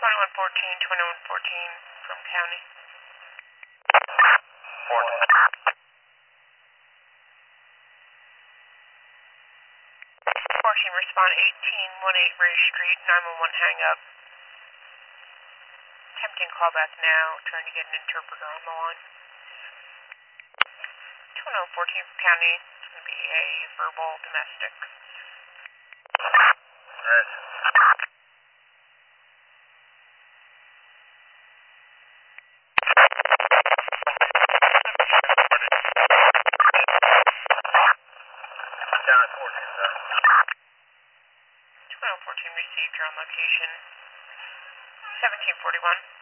2114 from county. 14, respond 1818 Ray Street, 911 hang up. Attempting callback now, trying to get an interpreter on the line. 2114 from county, it's going to be a verbal domestic. Alright. Down 14, 2114 received, you're on location. 1741.